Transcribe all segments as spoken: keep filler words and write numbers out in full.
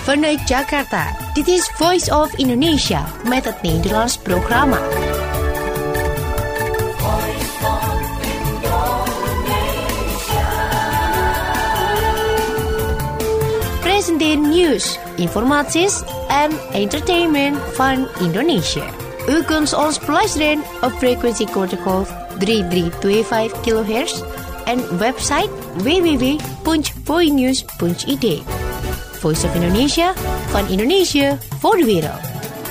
Vanuit Jakarta, dit is Voice of Indonesia met het Nederlands programma. Voice of Indonesia. Presenteer nieuws, informaties en entertainment van Indonesia. U kunt ons beluisteren op frequentie kortgolf drie drie twee vijf kilohertz en website w w w punt voinews punt i d. Voice of Indonesia, van Indonesië voor de wereld.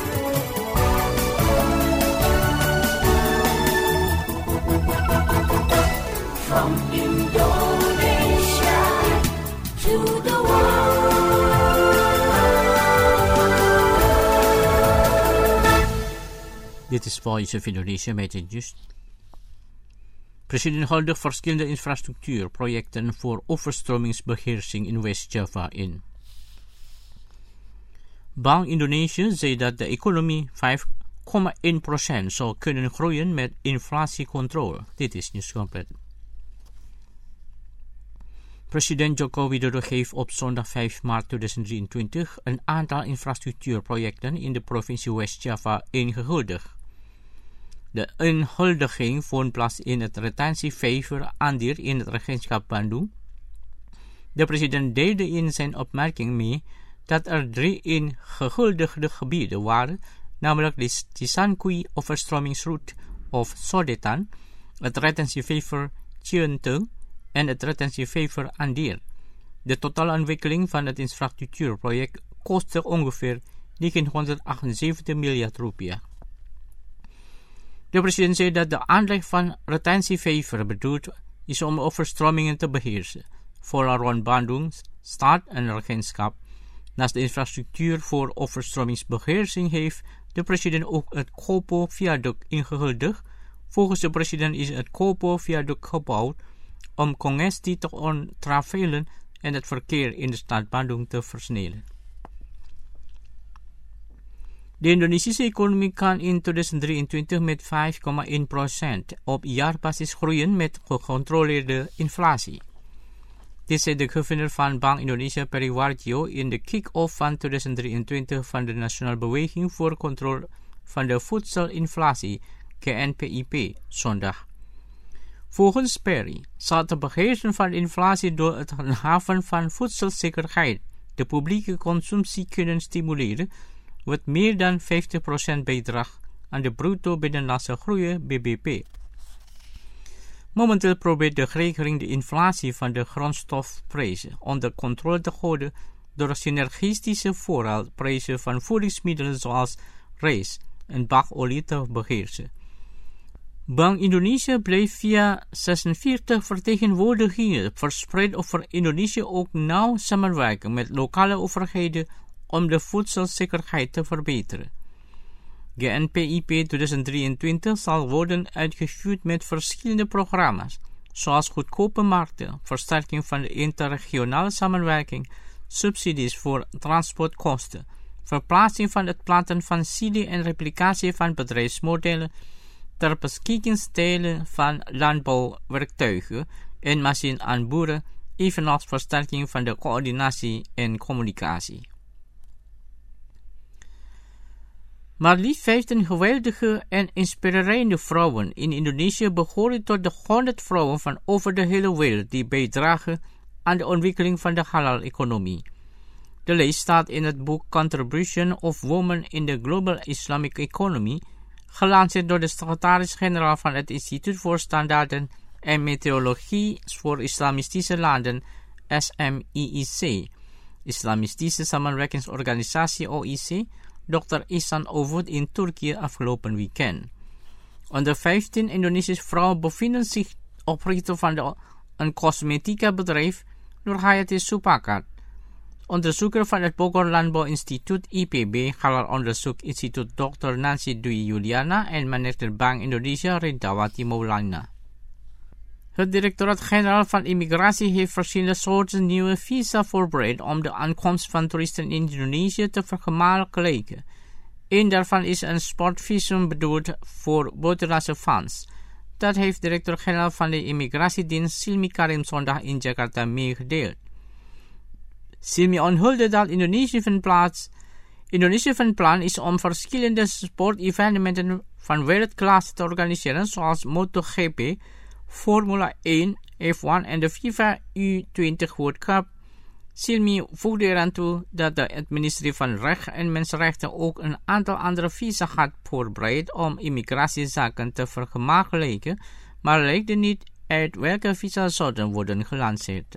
From Indonesia to the world. Dit is Voice of Indonesia met het nieuws. President huldigt verschillende infrastructuurprojecten voor overstromingsbeheersing in West-Java in. Bank Indonesië zei dat de economie vijf komma één procent zal kunnen groeien met inflatiecontrole. Dit is nieuws compleet. President Joko Widodo heeft op zondag vijf maart tweeduizend drieëntwintig een aantal infrastructuurprojecten in de provincie West-Java ingehuldigd. De inhuldiging vond plaats in het retentievijver Andir in het regentschap Bandung. De president deelde in zijn opmerking mee dat er drie ingehuldigde gebieden waren, namelijk de Cisankui overstromingsroute of Sodetan, het retentievijver Cienteng en het retentievijver Andir. De totale ontwikkeling van het infrastructuurproject kostte ongeveer negenhonderdachtenzeventig miljard rupiah. De president zei dat de aanleg van retentievijver bedoeld is om overstromingen te beheersen, vooral rond Bandung, stad en regentschap. Naast de infrastructuur voor overstromingsbeheersing heeft de president ook het Kopo-viaduct ingehuldigd. Volgens de president is het Kopo-viaduct gebouwd om congestie te ontravelen en het verkeer in de stad Bandung te versnellen. De Indonesische economie kan in tweeduizend drieëntwintig met vijf komma één procent op jaarbasis groeien met gecontroleerde inflatie. Dit zei de gouverneur van Bank Indonesia Peri Warjio in de kick-off van tweeduizend drieëntwintig van de Nationale Beweging voor Controle van de Voedselinflatie, G N P I P, zondag. Volgens Peri zal het beheersen van de inflatie door het handhaven van voedselzekerheid de publieke consumptie kunnen stimuleren, wat meer dan vijftig procent bijdraagt aan de bruto binnenlandse groei B B P. Momenteel probeert de regering de inflatie van de grondstofprijzen onder controle te houden door synergistische voorraadprijzen van voedingsmiddelen zoals rijst en bakolie te beheersen. Bank Indonesië blijft via zesenveertig vertegenwoordigingen verspreid over Indonesië ook nauw samenwerken met lokale overheden om de voedselzekerheid te verbeteren. G N P I P tweeduizend drieëntwintig zal worden uitgevoerd met verschillende programma's, zoals goedkope markten, versterking van de interregionale samenwerking, subsidies voor transportkosten, verplaatsing van het planten van seeding en replicatie van bedrijfsmodellen, ter beschikking stellen van landbouwwerktuigen en machines aan boeren, evenals versterking van de coördinatie en communicatie. Maar liefst vijftien geweldige en inspirerende vrouwen in Indonesië behoren tot de honderd vrouwen van over de hele wereld die bijdragen aan de ontwikkeling van de halal-economie. De lijst staat in het boek Contribution of Women in the Global Islamic Economy, gelanceerd door de secretaris-generaal van het Instituut voor Standaarden en Meteorologie voor Islamistische Landen, S M I I C, Islamistische Samenwerkingsorganisatie O I C, dokter Ihsan Ovud in Turkije afgelopen weekend. Onder vijftien Indonesische vrouwen bevinden zich oprichter van de, een cosmetica bedrijf, Nurhayati Supakat, onderzoeker van het Bogor Landbouw Instituut I P B, Halal Onderzoek Instituut dokter Nancy Dwi Juliana en manager Bank Indonesia Rindawati Maulana. Het directoraat-generaal van immigratie heeft verschillende soorten nieuwe visa voorbereid om de aankomst van toeristen in Indonesië te vergemakkelijken. Een daarvan is een sportvisum bedoeld voor buitenlandse fans. Dat heeft directeur-generaal van de immigratiedienst Silmi Karim zondag in Jakarta meegedeeld. Silmi onthulde dat Indonesië van, plaats, Indonesië van plan is om verschillende sportevenementen van wereldklasse te organiseren, zoals MotoGP, Formula één, F één en de FIFA U twintig World Cup. Silmi voegde eraan toe dat het ministerie van Recht en Mensenrechten ook een aantal andere visa gaat voorbereid om immigratiezaken te vergemakkelijken, maar lijkt er niet uit welke visa zouden worden gelanceerd.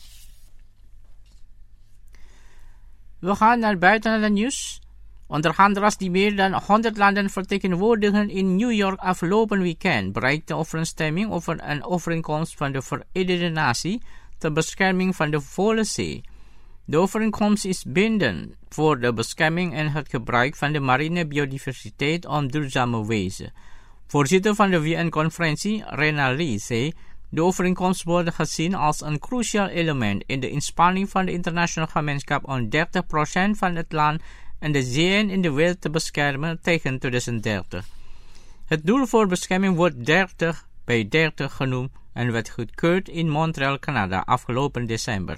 We gaan naar buitenlandse nieuws. Onderhandelaars die meer dan honderd landen vertegenwoordigen in New York afgelopen weekend bereikten overeenstemming over een overeenkomst van de Verenigde Naties ter bescherming van de volle zee. De overeenkomst is bindend voor de bescherming en het gebruik van de marine biodiversiteit op duurzame wijze. Voorzitter van de V N-conferentie, Rena Lee, zei: de overeenkomst wordt gezien als een cruciaal element in de inspanning van de internationale gemeenschap om dertig procent van het land en de zeeën in de wereld te beschermen tegen twintig dertig. Het doel voor bescherming wordt dertig bij dertig genoemd en werd goedgekeurd in Montreal, Canada, afgelopen december.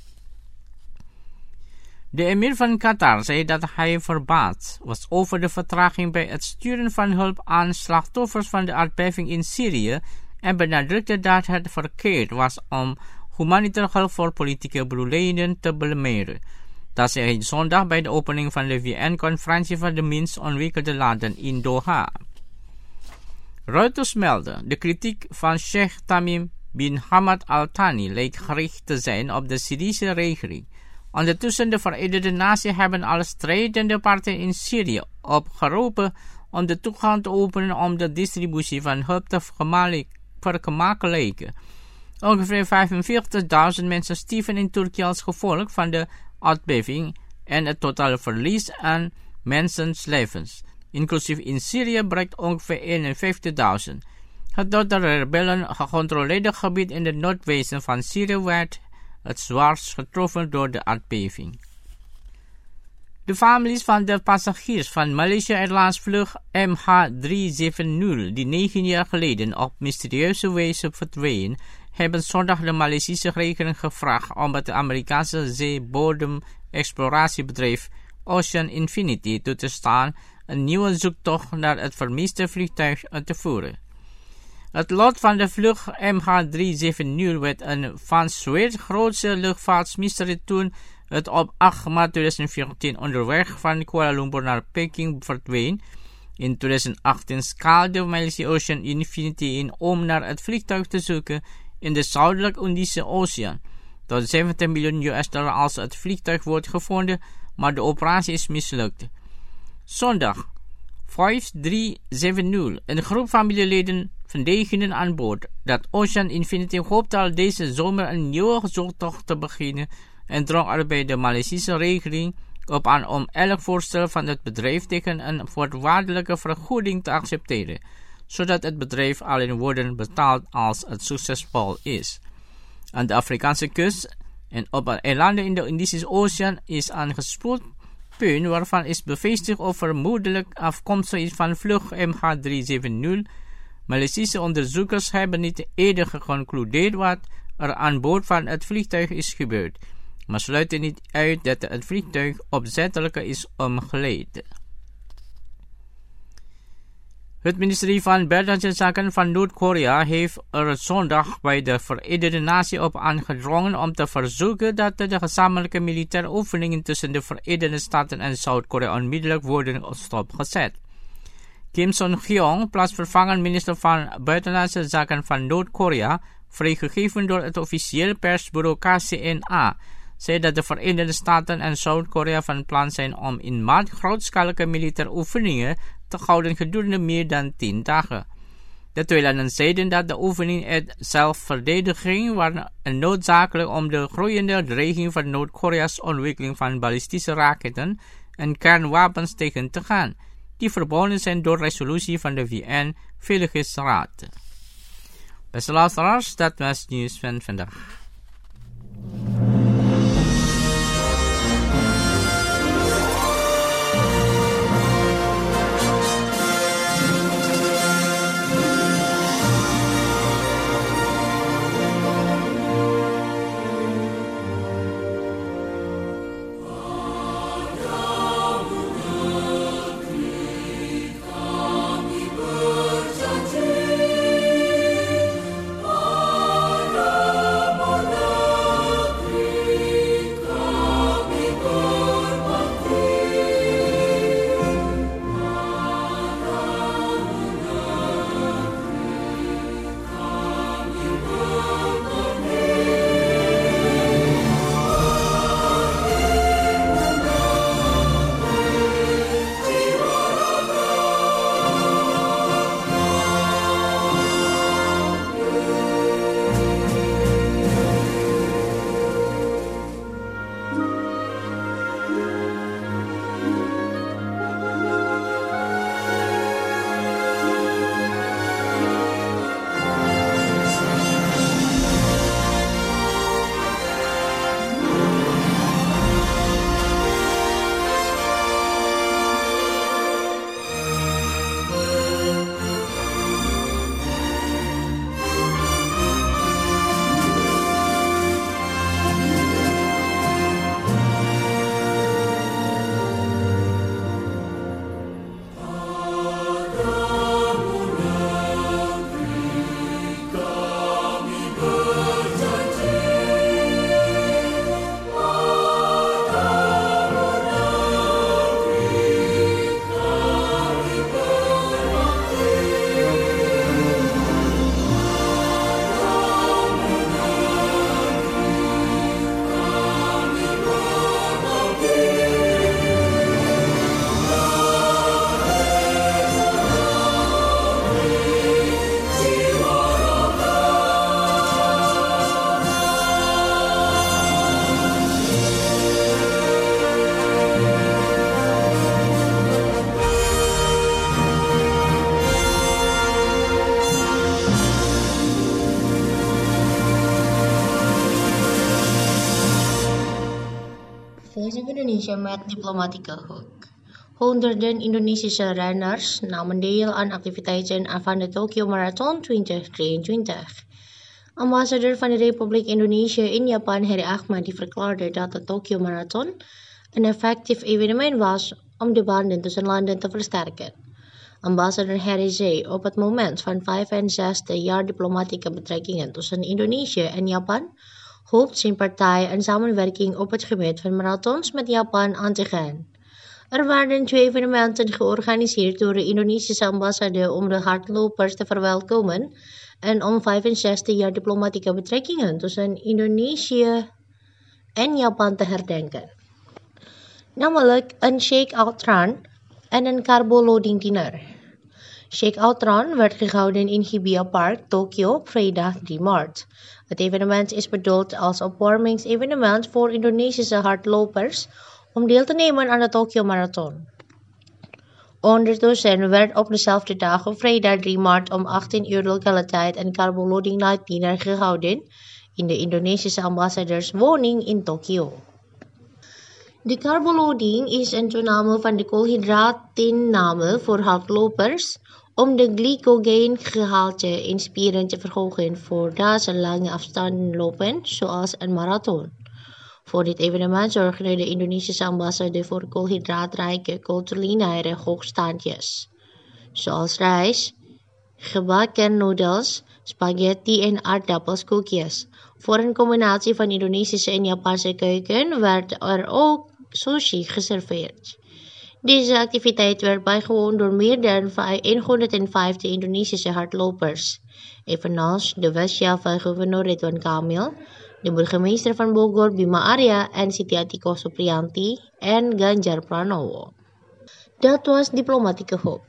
De emir van Qatar zei dat hij verbaasd was over de vertraging bij het sturen van hulp aan slachtoffers van de aardbeving in Syrië en benadrukte dat het verkeerd was om humanitaire hulp voor politieke bedoelingen te belemmeren. Dat zei hij zondag bij de opening van de V N-conferentie van de minst ontwikkelde landen in Doha. Reuters meldde: de kritiek van Sheikh Tamim bin Hamad Al Thani lijkt gericht te zijn op de Syrische regering. Ondertussen de Verenigde Naties hebben alle strijdende partijen in Syrië opgeroepen om de toegang te openen om de distributie van hulp te vergemakkelijken. Ongeveer vijfenveertigduizend mensen stierven in Turkije als gevolg van de aardbeving en het totale verlies aan mensenlevens, inclusief in Syrië, bereikt ongeveer eenenvijftigduizend. Het door de rebellen gecontroleerde gebied in het noordwesten van Syrië werd het zwaarst getroffen door de aardbeving. De families van de passagiers van Malaysia Airlines vlucht M H driehonderdzeventig, die negen jaar geleden op mysterieuze wijze verdween, hebben zondag de Maleisische regering gevraagd om het Amerikaanse zeebodemexploratiebedrijf Ocean Infinity toe te staan een nieuwe zoektocht naar het vermiste vliegtuig te voeren. Het lot van de vlucht M H driehonderdzeventig werd een van Zweeds grootste luchtvaartmysterie toen het op acht maart tweeduizend veertien onderweg van Kuala Lumpur naar Peking verdween. In tweeduizend achttien schaalde Malaysia Ocean Infinity in om naar het vliegtuig te zoeken in de zuidelijk-Indische Oceaan. Tot zeventig miljoen U S dollar als het vliegtuig wordt gevonden, maar de operatie is mislukt. Zondag vijf drie zeven nul. Een groep familieleden van degenen aan boord dat Ocean Infinity hoopte al deze zomer een nieuwe zoektocht te beginnen en drong er bij de Maleisische regering op aan om elk voorstel van het bedrijf tegen een voorwaardelijke vergoeding te accepteren, zodat het bedrijf alleen wordt betaald als het succesvol is. Aan de Afrikaanse kust en op eilanden in de Indische Oceaan is aangespoeld punt waarvan is bevestigd of vermoedelijk afkomstig is van vlucht M H driehonderdzeventig. Maleisische onderzoekers hebben niet eerder geconcludeerd wat er aan boord van het vliegtuig is gebeurd, maar sluiten niet uit dat het vliegtuig opzettelijk is omgeleid. Het ministerie van Buitenlandse Zaken van Noord-Korea heeft er zondag bij de Verenigde Naties op aangedrongen om te verzoeken dat de gezamenlijke militaire oefeningen tussen de Verenigde Staten en Zuid-Korea onmiddellijk worden stopgezet. Kim Song-hyong, plaatsvervangend minister van Buitenlandse Zaken van Noord-Korea, vrijgegeven door het officiële persbureau K C N A, zei dat de Verenigde Staten en Zuid-Korea van plan zijn om in maart grootschalige militaire oefeningen te houden gedurende meer dan tien dagen. De twee landen zeiden dat de oefeningen uit zelfverdediging waren noodzakelijk om de groeiende dreiging van Noord-Korea's ontwikkeling van ballistische raketten en kernwapens tegen te gaan, die verbonden zijn door resolutie van de V N-Veiligheidsraad. Beste luisteraars, dat was het nieuws van vandaag. Indonesië met diplomatieke hoek. Honderden Indonesische renners namen deel aan activiteiten van de Tokyo Marathon twintig drieëntwintig. Ambassadeur van de Republiek Indonesië in Japan, Heri Ahmad, die verklaarde dat de Tokyo Marathon een effectief evenement was om de banden tussen landen te versterken. Ambassadeur Heri zei: op het moment van vijfenzestig jaar diplomatieke betrekkingen tussen Indonesië en Japan hoopt zijn partij een samenwerking op het gebied van marathons met Japan aan te gaan. Er werden twee evenementen georganiseerd door de Indonesische ambassade om de hardlopers te verwelkomen en om vijfenzestig jaar diplomatieke betrekkingen tussen Indonesië en Japan te herdenken. Namelijk een shake-out run en een carbo-loading dinner. Shake-out run werd gehouden in Hibiya Park, Tokyo, op vrijdag drie maart. Het evenement is bedoeld als opwarmingsevenement voor Indonesische hardlopers om deel te nemen aan de Tokyo Marathon. Ondertussen werd op dezelfde dag op vrijdag drie maart om achttien uur lokale tijd een carbo-loading night dinner gehouden in de Indonesische ambassadeurswoning in Tokyo. De carbo-loading is een toename van de koolhydraatinname voor hardlopers om de glycogeengehalte in spieren te verhogen voordat ze lange afstanden lopen, zoals een marathon. Voor dit evenement zorgde de Indonesische ambassade voor koolhydraatrijke culinaire hoogstandjes, zoals rijst, gebakken noedels, spaghetti en aardappelskoekjes. Voor een combinatie van Indonesische en Japanse keuken werd er ook sushi geserveerd. Deze activiteit werd bijgewoond door meer dan honderdvijftig Indonesische hardlopers, evenals de West-Java-gouverneur Ridwan Kamil, de burgemeester van Bogor Bima Arya en Siti Atiko Supriyanti en Ganjar Pranowo. Dat was diplomatieke hoek.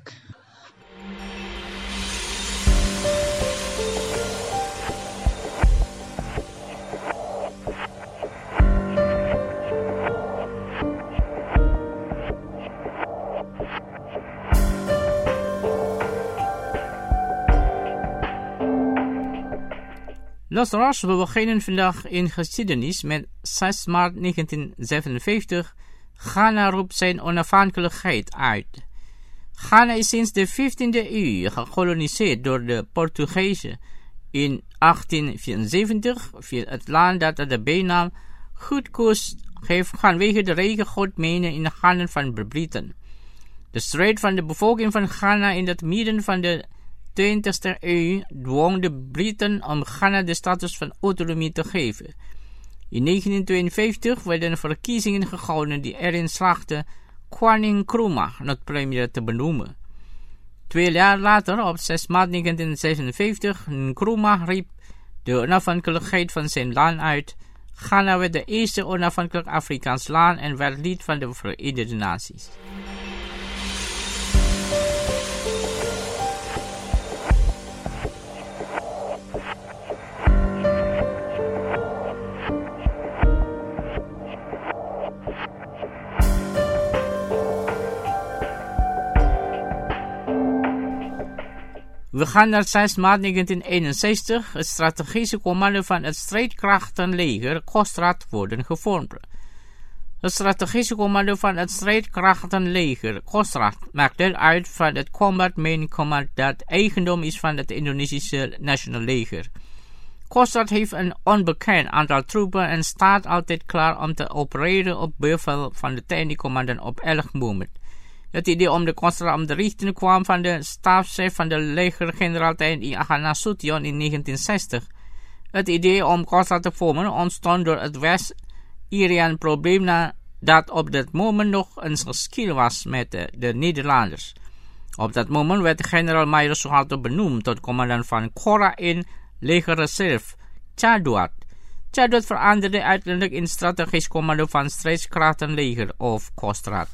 Luisteraars, we beginnen vandaag in geschiedenis met zes maart negentien zevenenvijftig. Ghana roept zijn onafhankelijkheid uit. Ghana is sinds de vijftiende eeuw gekoloniseerd door de Portugezen. In achttien vierenzeventig viel het land dat de bijnaam Goedkoos heeft vanwege de rijke goudmijnen in de handen van de Britten. De strijd van de bevolking van Ghana in het midden van de twintigste eeuw dwong de Britten om Ghana de status van autonomie te geven. In negentien tweeënvijftig werden verkiezingen gehouden die erin slaagden Kwame Nkrumah tot premier te benoemen. Twee jaar later, op zes maart negentien zesenvijftig, Nkrumah riep de onafhankelijkheid van zijn land uit. Ghana werd de eerste onafhankelijk Afrikaans land en werd lid van de Verenigde Naties. We gaan naar zes maart negentien eenenzestig. Het strategische commando van het strijdkrachtenleger Kostrad worden gevormd. Het strategische commando van het strijdkrachtenleger Kostrad maakt deel uit van het Combat Main Command dat eigendom is van het Indonesische Nationale Leger. Kostrad heeft een onbekend aantal troepen en staat altijd klaar om te opereren op bevel van de techniekcommandant op elk moment. Het idee om de Kostrad om de richting kwam van de stafchef van de legergeneraal I Agha Nasution in negentien zestig. Het idee om Kostrad te vormen ontstond door het West-Irian probleem dat op dat moment nog een geschil was met de, de Nederlanders. Op dat moment werd generaal-major Suharto benoemd tot commandant van Kora in legerreserve, Chaduat. Chaduat veranderde uiteindelijk in strategisch commando van strijdkrachtenleger of Kostrad.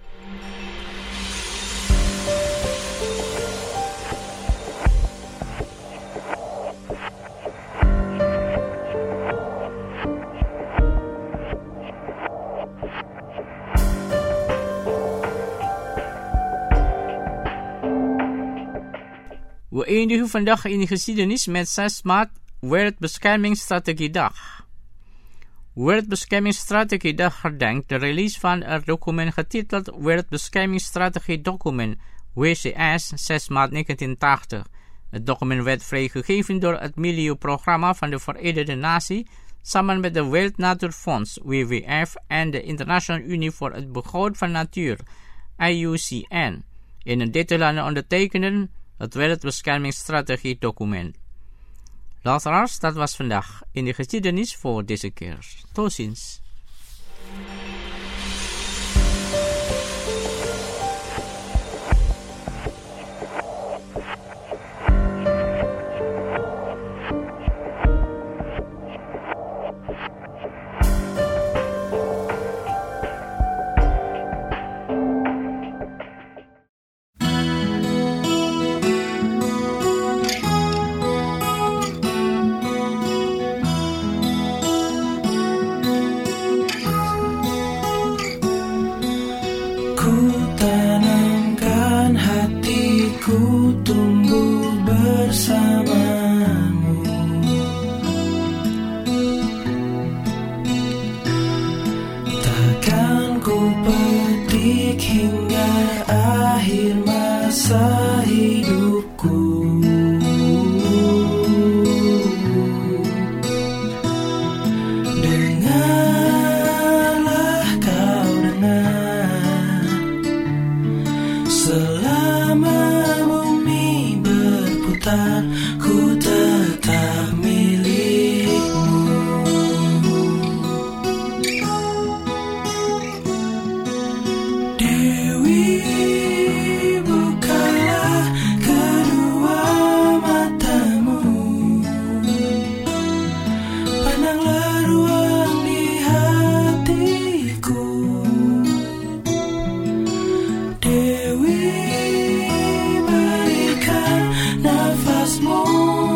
We eindigen vandaag in de geschiedenis met zes maart Wereldbeschermingsstrategiedag. Wereldbeschermingsstrategie Dag herdenkt de release van het document getiteld Wereldbeschermingsstrategie Document W C S zes maart negentien tachtig. Het document werd vrijgegeven door het Milieuprogramma van de Verenigde Naties samen met de Wereld Natuurfonds W W F en de Internationale Unie voor het Behoud van Natuur I U C N in een detail ondertekenen het Wereldbeschermingsstrategie document. Luisteraars, dat was vandaag in de geschiedenis voor deze keer. Tot ziens. Dewi berikan nafasmu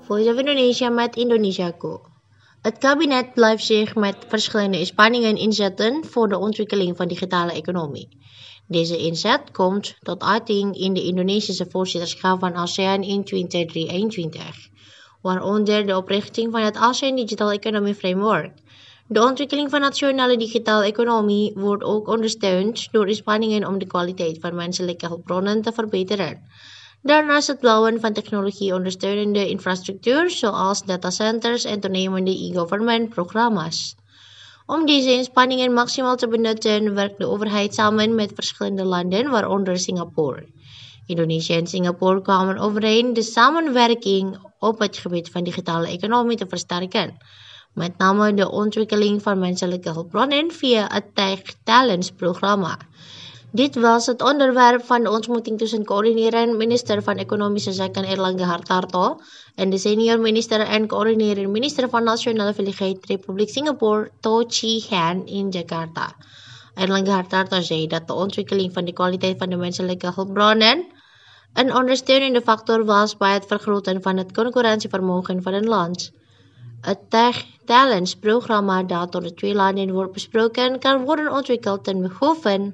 Voice of Indonesia met Indonesiaku. Het kabinet blijft zich met verschillende inspanningen inzetten voor de ontwikkeling van digitale economie. Deze inzet komt tot uiting in de Indonesische voorzitterschap van ASEAN in tweeduizend drieëntwintig, waaronder de oprichting van het ASEAN Digital Economy Framework. De ontwikkeling van nationale digitale economie wordt ook ondersteund door inspanningen om de kwaliteit van menselijke hulpbronnen te verbeteren. Daarnaast het bouwen van technologie ondersteunende infrastructuur zoals datacenters en toenemende e-government programma's. Om deze inspanningen maximaal te benutten, werkt de overheid samen met verschillende landen, waaronder Singapore. Indonesië en Singapore kwamen overeen de samenwerking op het gebied van digitale economie te versterken, met name de ontwikkeling van menselijke hulpbronnen via het Tech Talents programma. Dit was het onderwerp van de ontmoeting tussen coördinerend minister van Economische Zaken Airlangga Hartarto en de senior minister en coördinerend minister van Nationale Veiligheid Republiek Singapore, To Chee Han, in Jakarta. Airlangga Hartarto zei dat de ontwikkeling van de kwaliteit van de menselijke hulpbronnen een ondersteunende factor was bij het vergroten van het concurrentievermogen van een land. Het Tech Talents programma dat door de twee landen wordt besproken kan worden ontwikkeld ten behoeve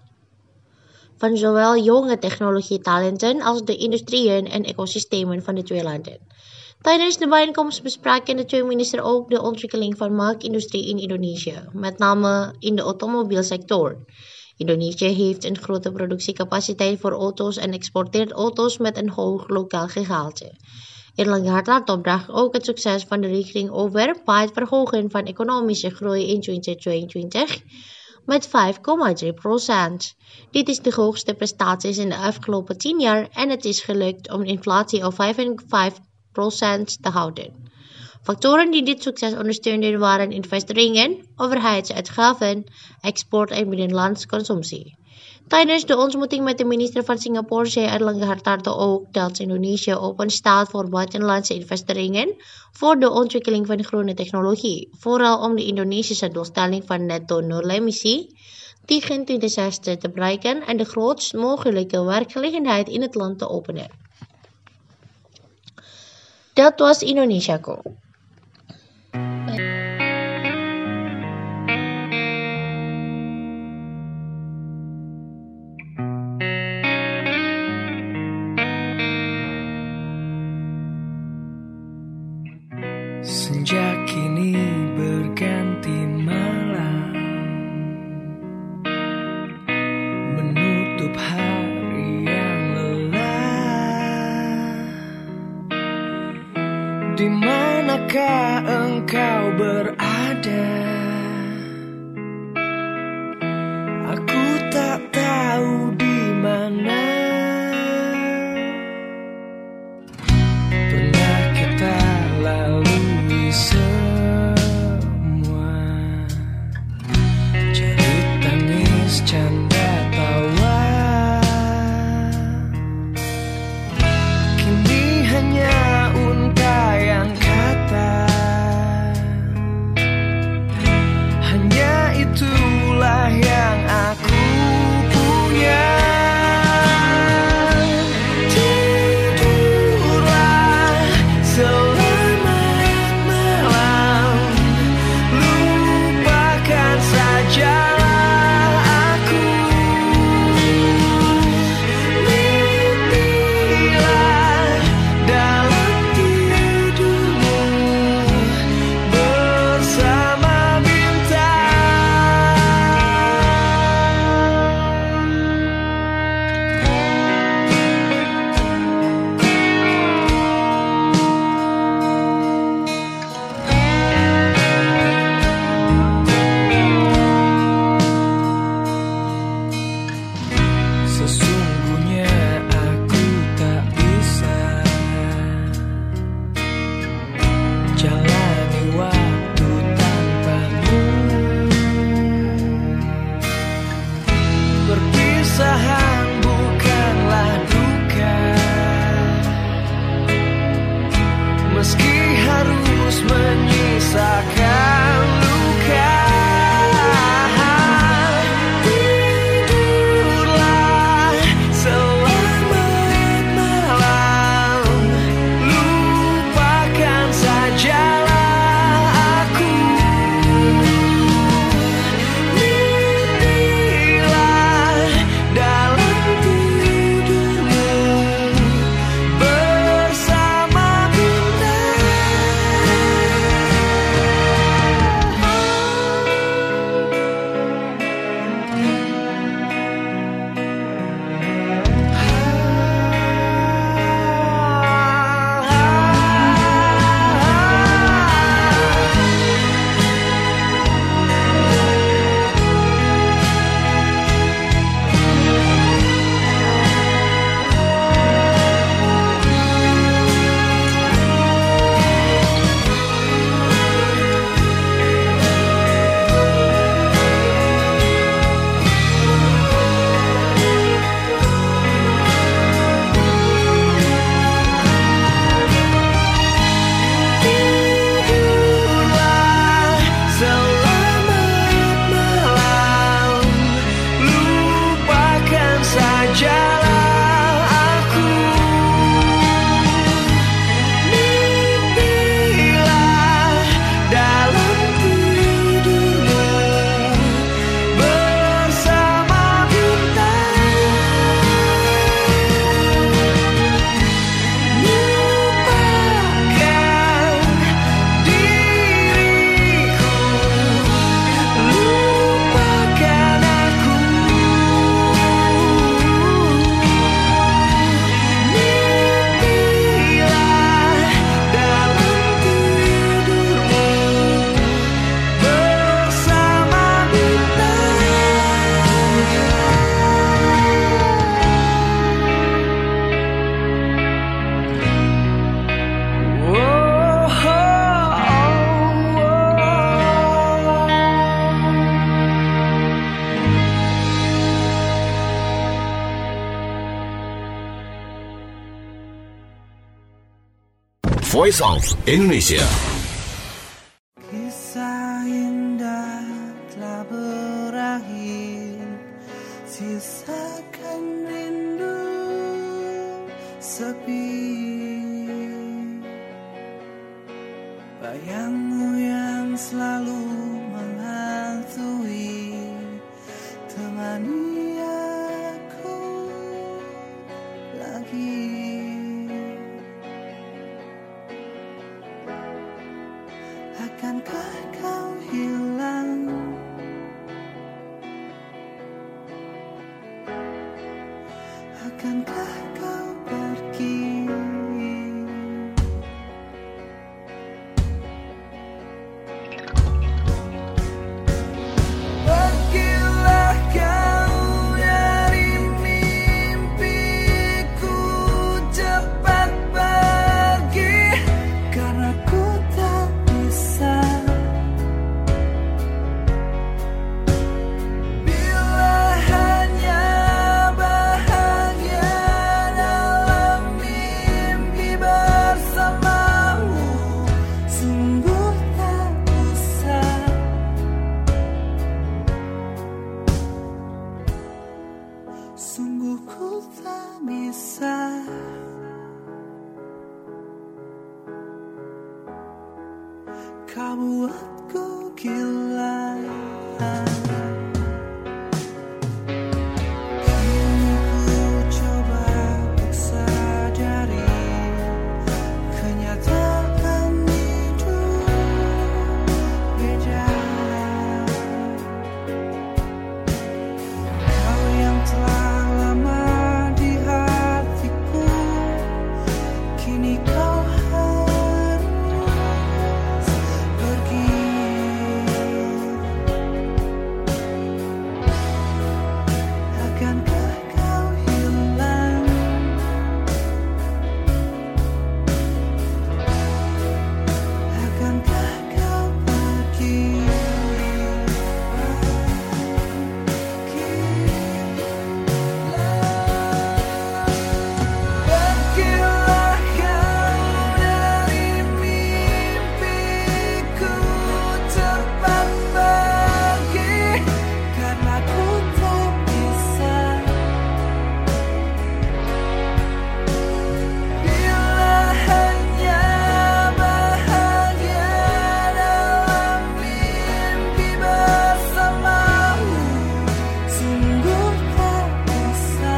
van zowel jonge technologietalenten als de industrieën en ecosystemen van de twee landen. Tijdens de bijeenkomst bespraken de twee ministers ook de ontwikkeling van maakindustrie in Indonesië, met name in de automobielsector. Indonesië heeft een grote productiecapaciteit voor auto's en exporteert auto's met een hoog lokaal gehalte. Airlangga Hartarto bracht ook het succes van de regering over bij het verhogen van economische groei in tweeduizend tweeëntwintig met vijf komma drie procent. Dit is de hoogste prestaties in de afgelopen tien jaar en het is gelukt om de inflatie op vijf komma vijf procent te houden. Factoren die dit succes ondersteunden waren investeringen, overheidsuitgaven, export en binnenlands consumptie. Tijdens de ontmoeting met de minister van Singapore zei Airlangga Hartarto ook dat Indonesië open staat voor buitenlandse investeringen voor de ontwikkeling van groene technologie, vooral om de Indonesische doelstelling van netto nul emissie tegen twintig zestig te bereiken en de grootst mogelijke werkgelegenheid in het land te openen. Dat was Indonesiaku. Senja kini berganti malam, menutup hari yang lelah. Di manakah engkau berada? Aku tak tahu di mana. Pernah kita lalui semua, jerit tangis canda tawa. Kini hanya untaian kata Voice of Indonesia. Kisah indah telah berakhir, sisakan rindu sepi. Bayangmu yang selalu menghantui, temani aku lagi. Akankah kau hilang? Akankah kau pergi? Pergilah kau dari mimpiku, cepat pergi, karena ku tak bisa. Bila hanya bahagia dalam mimpi bersamamu, sungguh tak bisa. Sungguh ku tak bisa. Kau buatku gila. Kini ku coba untuk sadari kenyataan hidup beda. Kau yang telah lama di hatiku, kini kau harus pergi. Akankah kau hilang? Akankah kau pergi? Pergilah kau dari mimpiku, cepat pergi, karena ku tak bisa. Bila hanya bahagia dalam mimpi bersamamu, sungguh tak bisa.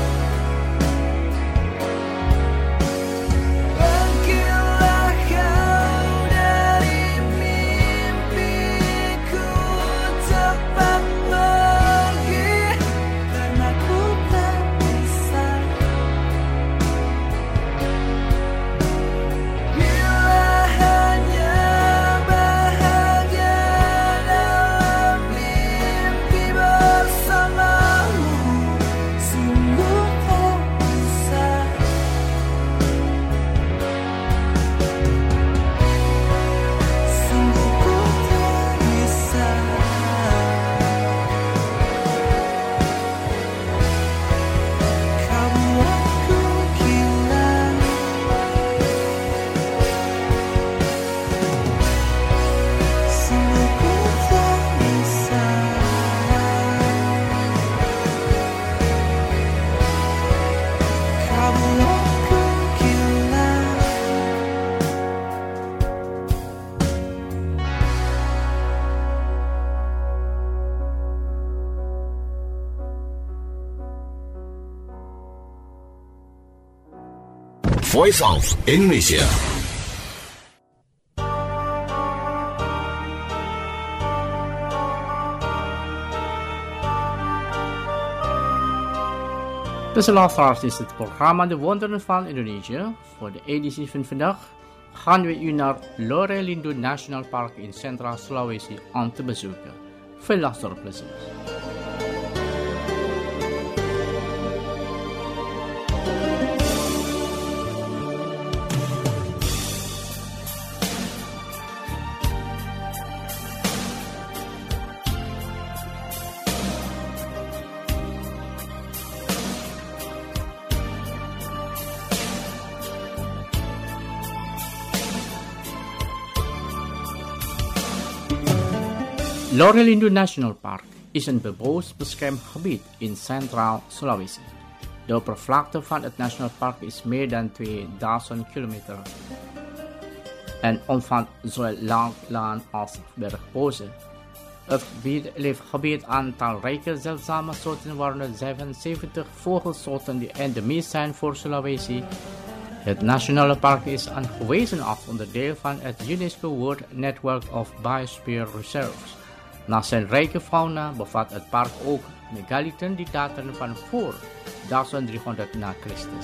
Pergilah kau dari mimpiku, cepat pergi, karena ku tak bisa. Bila hanya bahagia dalam mimpi bersamamu, sungguh tak bisa. Sungguh ku tak bisa. Kau buatku gila. Sungguh ku tak bisa. Kau buatku gila. Voice of Indonesia. Dus luisteraars, is het programma De Wonderen van Indonesië. Voor de editie van vandaag gaan we u naar Lorelindo National Park in Centraal Sulawesi om te bezoeken. Veel luisterplezier. Lore National Park is een bebost beschermd gebied in Centraal Sulawesi. De oppervlakte van het National Park is meer dan tweeduizend kilometer en omvat zowel laagland als bergbossen. Het gebied leeft gebied aan talrijke zeldzame soorten, waaronder zevenenzeventig vogelsoorten die endemisch zijn voor Sulawesi. Het Nationale Park is een gewezen afonderdeel van het UNESCO World Network of Biosphere Reserves. Naast zijn rijke fauna bevat het park ook megalithen die daten van voor duizend driehonderd na Christus.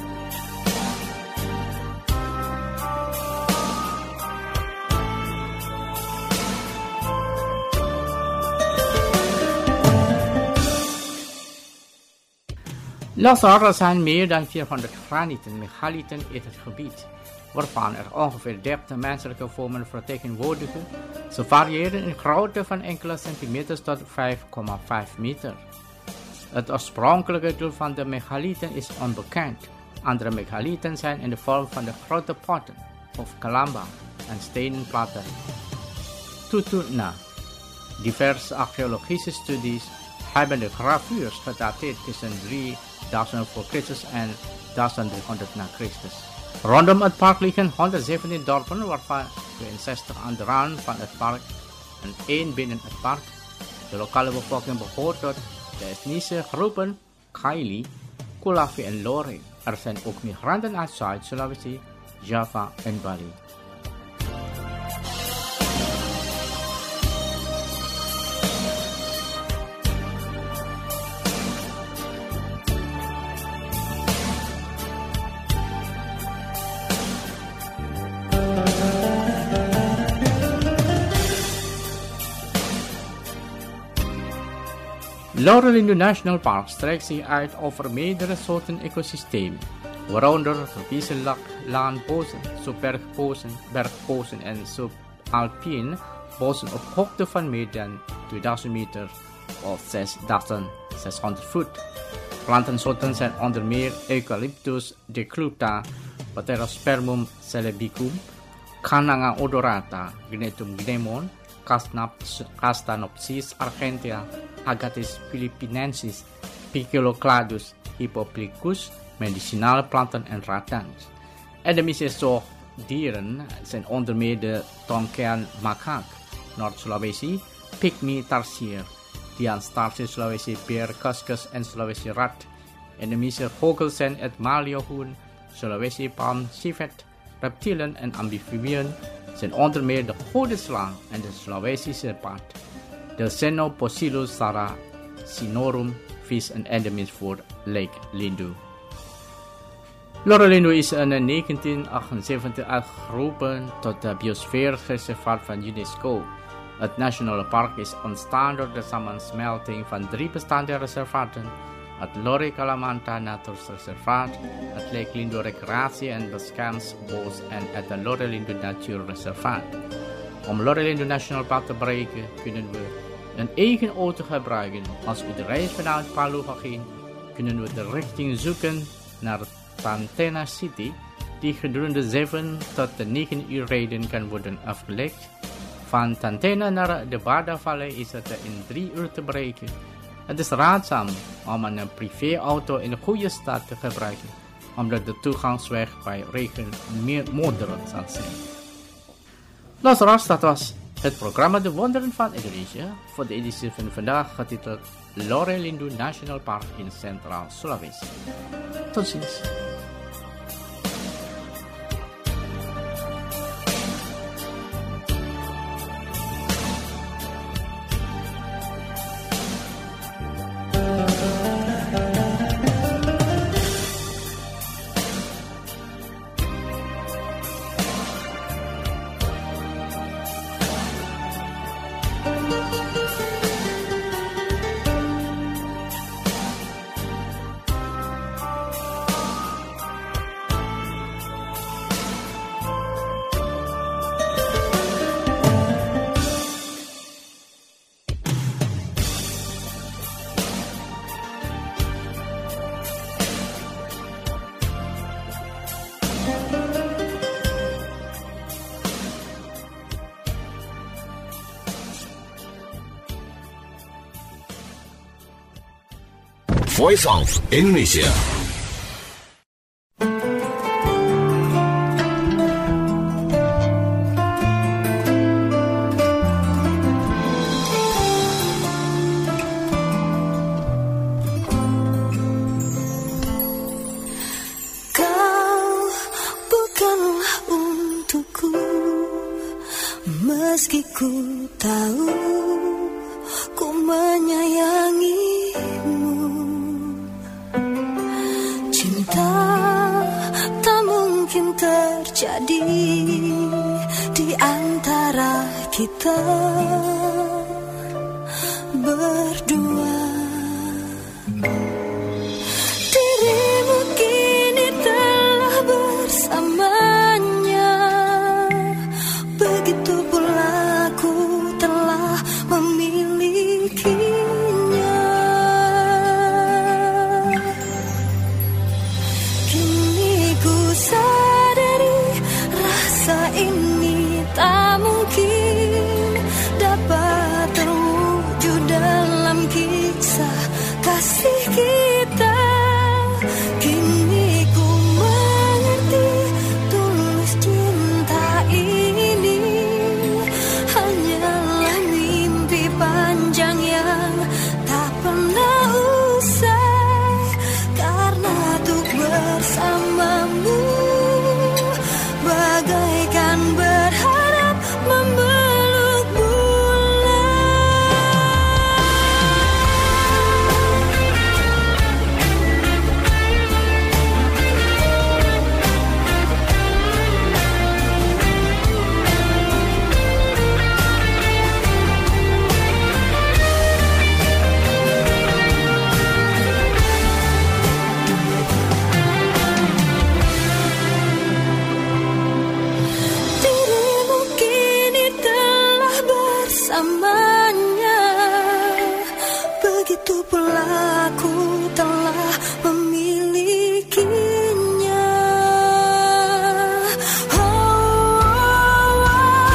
Losser er zijn meer dan vierhonderd granieten megalithen in het gebied, waarvan er ongeveer dertig menselijke vormen vertegenwoordigen. Ze variëren in grootte van enkele centimeters tot vijf komma vijf meter. Het oorspronkelijke doel van de megalithen is onbekend. Andere megalithen zijn in de vorm van de grote potten of kalamba en stenen platen. Tutuna. Diverse archeologische studies hebben de gravures gedateerd tussen drieduizend voor Christus en duizend driehonderd na Christus. Rondom het park liggen honderdzeventien dorpen, waarvan tweeënzestig aan de rand van het park en één binnen het park. De lokale bevolking behoort tot de etnische groepen Kaili, Kulafi en Lore. Er zijn ook migranten uit Zuid-Sulawesi, Java en Bali. Lore National Park strekt zich uit over meerdere soorten ecosystemen, waaronder tropische laaglandbossen, subbergbossen, bergbossen en subalpine bossen op hoogte van meer dan tweeduizend meter of zesduizend zeshonderd voet. Plantensoorten zijn onder meer Eucalyptus decluta, Pterosphaermum celebicum, Cananga odorata, Gnetum gnemon, Castanopsis argentea, Agathis philippinensis, Piculocladus hippoplicus, medicinale planten en ratans. Endemische zoogdieren zijn onder meer de tongkernmakaak, Noord-Sulawesi, Pygmy tarsier, Dianstarse Sulawesi beer, kuskus en Sulawesi rat. Endemische vogels zijn het maliohoen, Sulawesi palm, civet. Reptielen en amfibieën zijn onder meer de godeslang en de Sulawesische paard. De Xenoposilus saracinorum vis en endemisch voor Lake Lindu. Lore Lindu is in negentien achtenzeventig uitgeroepen tot de biosfeerreservaat van UNESCO. Het Nationale Park is ontstaan door de samensmelting van drie bestaande reservaten: het Lore Kalamanta Natuurreservaat, het Lake Lindu Recreatie- en Beschermingsbos en het Lore Lindu Natuurreservaat. Om Lore Lindu National Park te bereiken kunnen we een eigen auto gebruiken. Als u de reis vanuit Palu gaat gaan, kunnen we de richting zoeken naar Tantena City, die gedurende zeven tot negen uur rijden kan worden afgelegd. Van Tantena naar de Bada Valley is het in drie uur te bereiken. Het is raadzaam om een privéauto in de goede stad te gebruiken, omdat de toegangsweg bij regen meer modderend zal zijn. Luisteraars, dat was het programma De Wonderen van Indonesië voor de editie van vandaag, getiteld Lore Lindu National Park in Centraal Sulawesi. Tot ziens. Voice of Indonesia. Meski ku tahu ku menyayangimu, cinta tak mungkin terjadi di antara kita berdua. Dirimu kini telah bersamanya, begitu pula aku telah memilikinya. Kini ku sadari rasa ini tak mungkin dapat terwujud dalam kisah kasih kita. Kini ku mengerti tulus cinta ini hanyalah mimpi panjang yang tak pernah usai, karena untuk bersamamu bagaikan berharap memeluk bulan. Dirimu kini telah bersamanya, begitu pula aku telah memilikinya. Oh, oh, oh.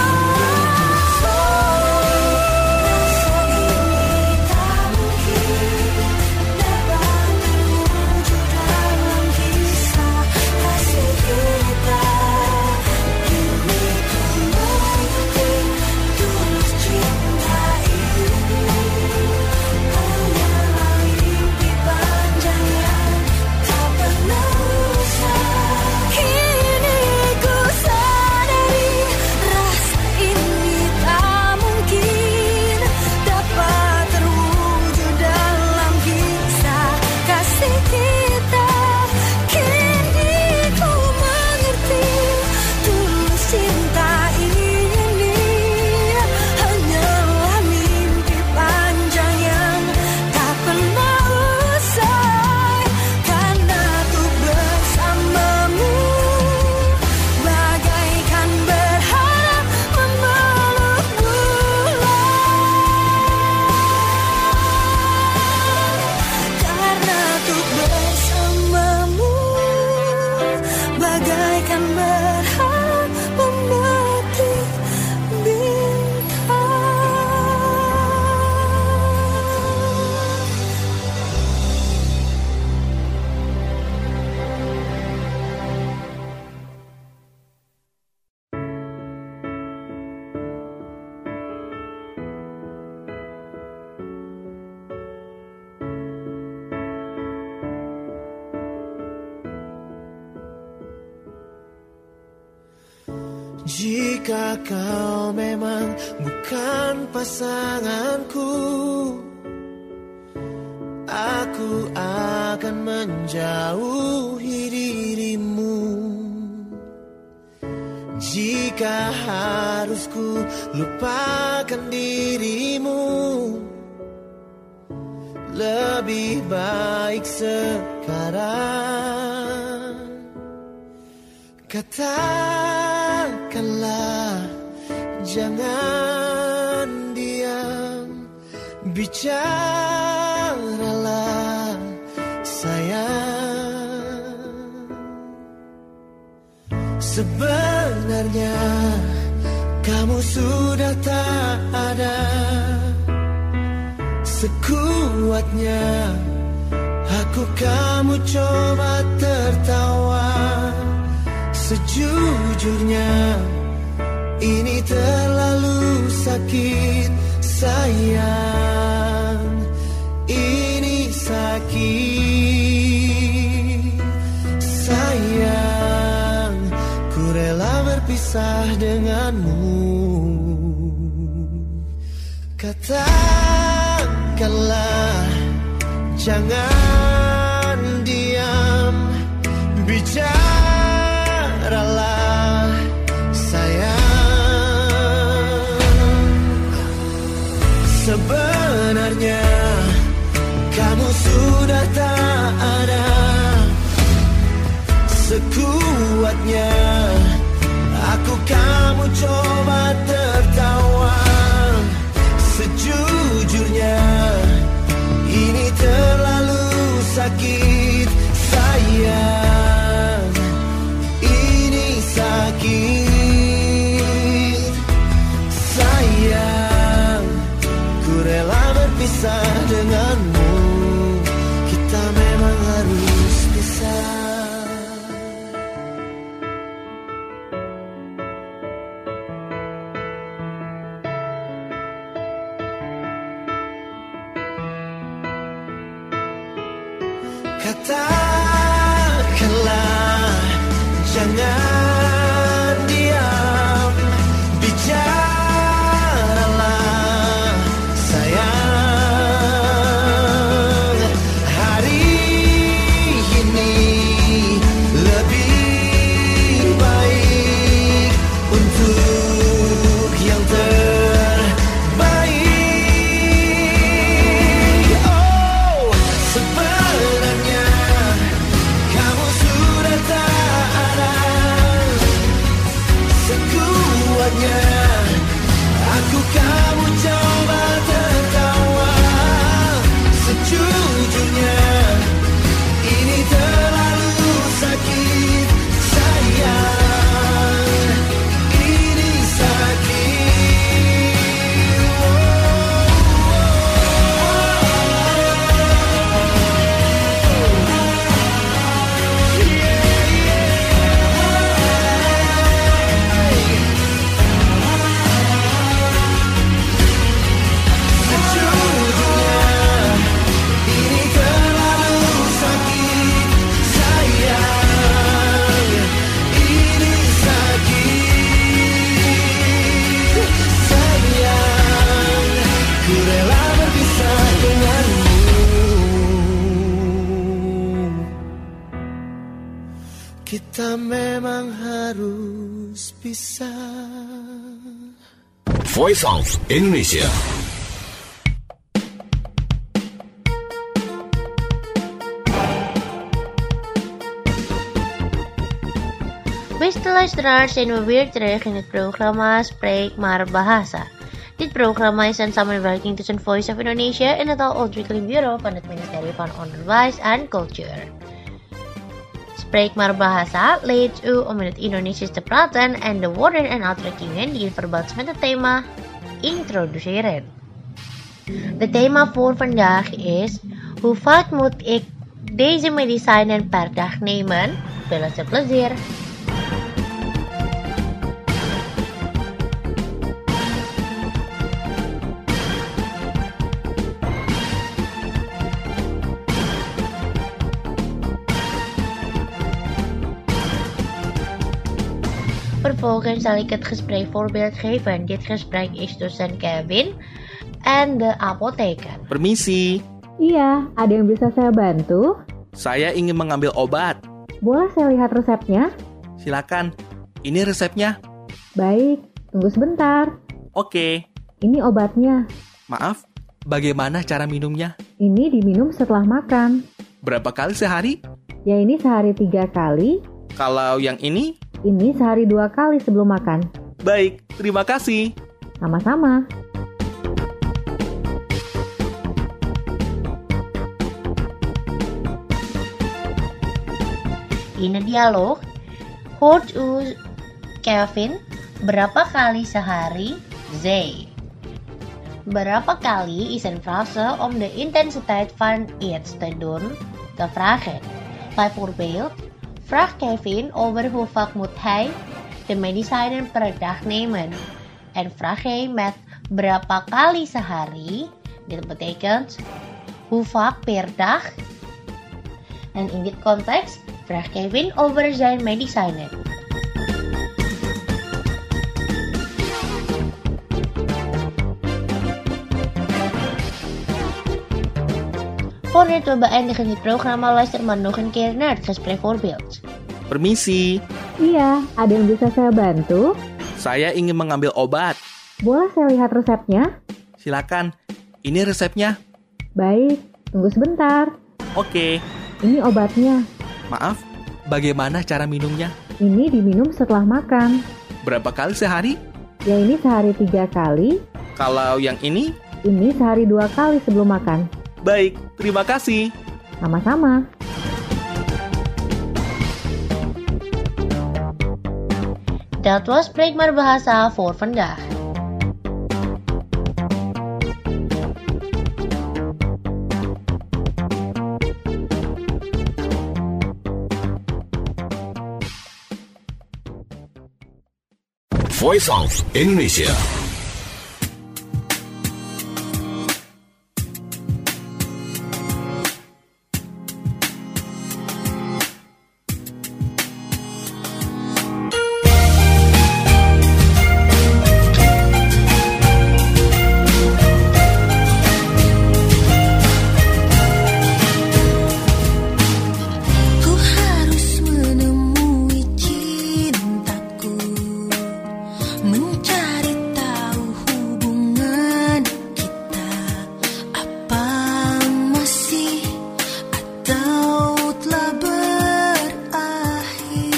Rasa ini tak mungkin dapat terwujud dalam kisah kasih kita. Kini ku mengerti tulus cinta ini hanyalah mimpi panjang yang tak pernah usai. Kini ku sadari rasa ini tak mungkin dapat terwujud dalam kisah kasih kita. Kini ku mengerti tulus cinta ini hanyalah mimpi panjang yang tak pernah usai, karena untuk bersamamu bagaikan berharap memeluk bulan. Karena untuk bersamamu bagaikan berharap memetik bintang. Jika kau memang bukan pasanganku, aku akan menjauhi dirimu. Jika harus ku lupakan dirimu, lebih baik sekarang. Katakanlah, jangan diam, bicaralah sayang. Sebenarnya kamu sudah tak ada, sekuatnya Aku kamu coba tertawa. Sejujurnya ini terlalu sakit sayang. Ini sakit sayang. Ku rela berpisah denganmu. Katakanlah, jangan diam, bicaralah sayang. Sebenarnya kamu sudah tak ada. Sekuatnya aku kamu coba tertawa. Sejujurnya ini terlalu sakit sayang. Ini sakit sayang. Ku rela berpisah denganmu. Kita memang harus pisah. Katakanlah, jangan diam, bicaralah sayang. Hari ini lebih baik untuk yang terbaik. Oh, sebenarnya kamu sudah tak ada. Sekuatnya aku kamu coba tertawa. Sejujurnya ini terlalu sakit sayang. Ini sakit. Kita memang harus pisah. Voice of Indonesia. Beste luisteraars, zijn we weer terug in het programma Spreek maar Bahasa. Dit programma is een samenwerking tussen Voice of Indonesia en het Taalontwikkelingbureau van het ministerie van Onderwijs en Cultuur. Spreek maar Bahasa leert u om in het Indonesisch te praten en de woorden en uitdrukkingen die in verband met het thema introduceren. Het thema voor vandaag is: hoe vaak moet ik deze medicijnen per dag nemen? Veel plezier! Vervolgens zal ik het gesprek voorbeeld geven. Dit gesprek is tussen Kevin en de apotheker. Permisi. Iya, ada yang bisa saya bantu? Saya ingin mengambil obat. Boleh saya lihat resepnya? Silakan. Ini resepnya. Baik, tunggu sebentar. Oke. Ini obatnya. Maaf, bagaimana cara minumnya? Ini diminum setelah makan. Berapa kali sehari? Ya ini sehari tiga kali. Kalau yang ini? Ini sehari dua kali sebelum makan. Baik, terima kasih. Sama-sama. In het dialoog hoort u Kevin berapa kali sehari zei. Berapa kali is een frase om de intensiteit van iets te doen te vragen. Bijvoorbeeld, vraag Kevin over hoe vaak moet hij de medicijnen per dag nemen. En vraag hij met berapa kali sehari, dit betekent hoe vaak per dag. En in dit context vraagt Kevin over zijn medicijnen. Voordat we beëindigen dit programma, luister maar nog een keer naar het gesprekvoorbeeld. Permisi, Iya, ada yang bisa saya bantu? saya ingin mengambil obat. Boleh saya lihat resepnya? Silakan, ini resepnya. Baik, tunggu sebentar. Oke, Ini obatnya. maaf, bagaimana cara minumnya? Ini diminum setelah makan. Berapa kali sehari? Ya ini sehari tiga kali, Kalau yang ini, ini sehari dua kali sebelum makan. baik, terima kasih. Sama-sama. Dat was Spreekbaar Bahasa voor vandaag. Voice of Indonesia. Ku harus menemui cintaku, mencari tahu hubungan kita, apa masih atau telah berakhir.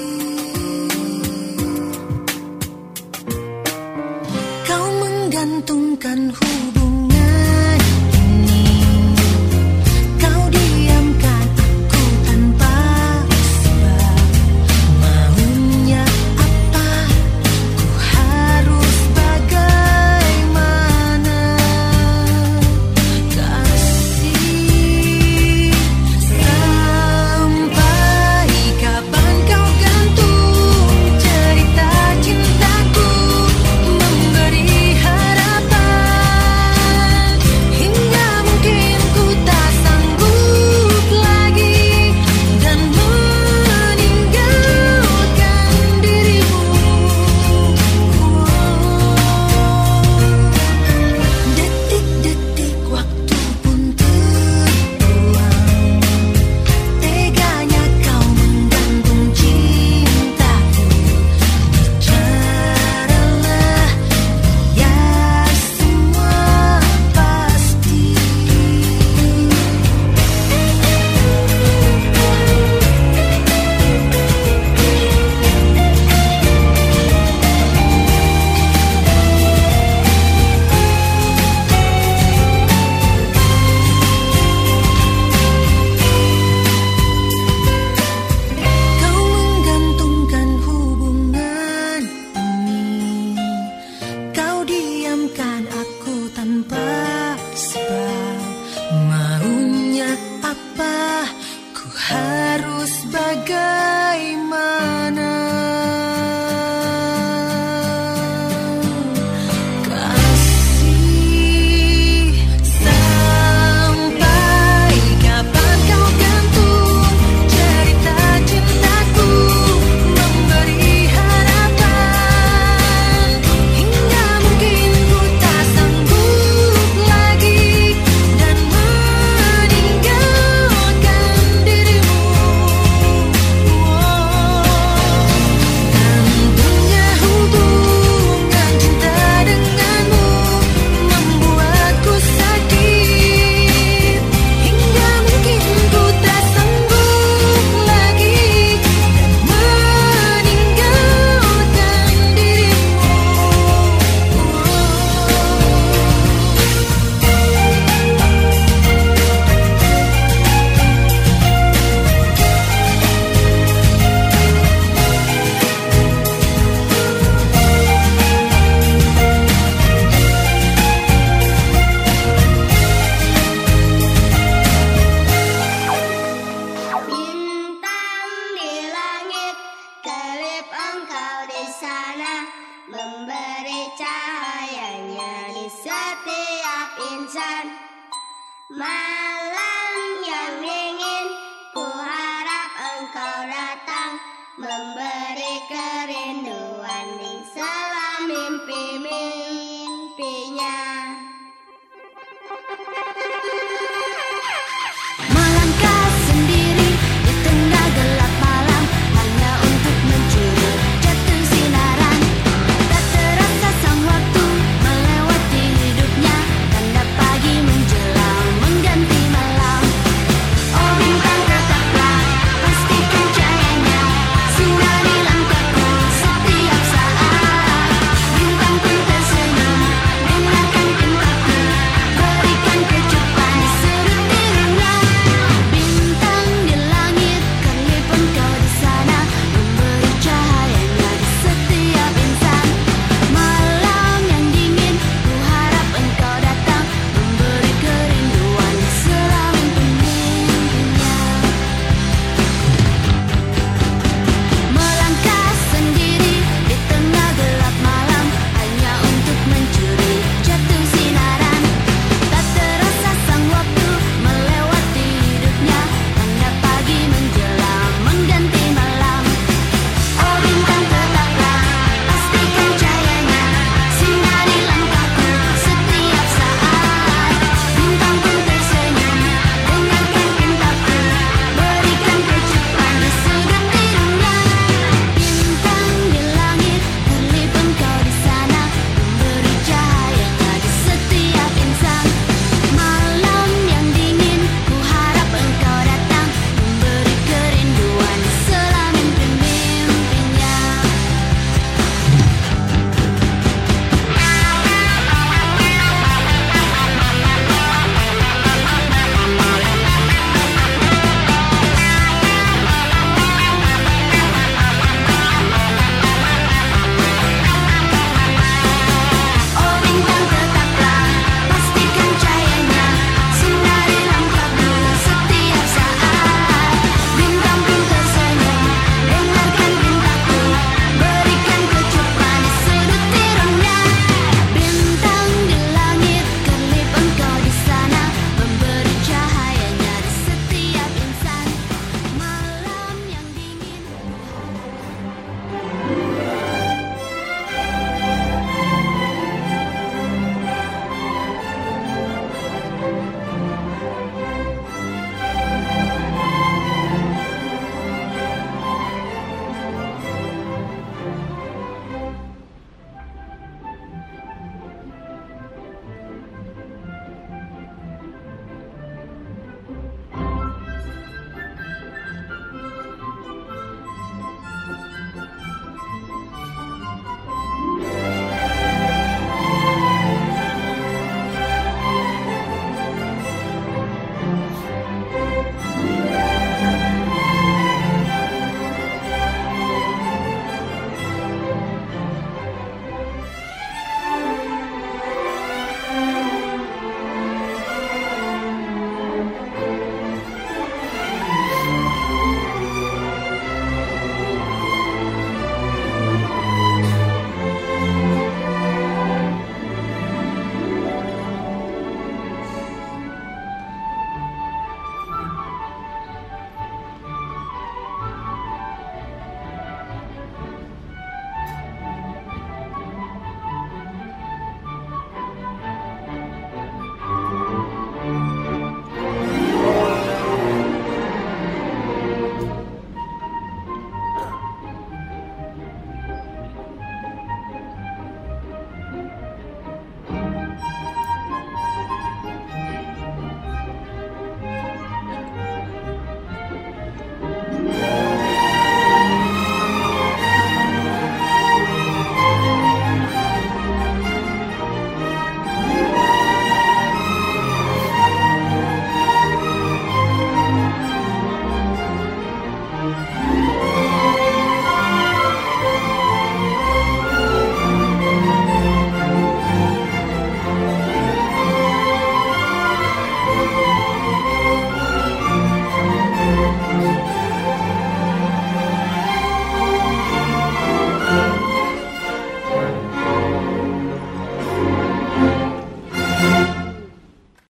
Kau menggantungkan hubungan ini, kau diamkan aku tanpa sebab. Maunya apa, ku harus bagaimana. Kasih, sampai kapan kau gantung cerita cintaku, memberi harapan, hingga mungkin ku tak sanggup lagi dan meninggalkan dirimu. Detik-detik waktu pun terbuang, teganya kau menggantung cintaku. Bicaralah, biar semua pasti. Kau menggantungkan hubungan ini, kau diamkan aku tanpa sebab. Maunya apa, ku harus bagaimana. Kasih, sampai kapan kau gantung cerita cintaku, memberi harapan, hingga mungkin ku tak sanggup lagi dan meninggalkan dirimu. hujan. Malam yang dingin, ku harap engkau datang memberi ke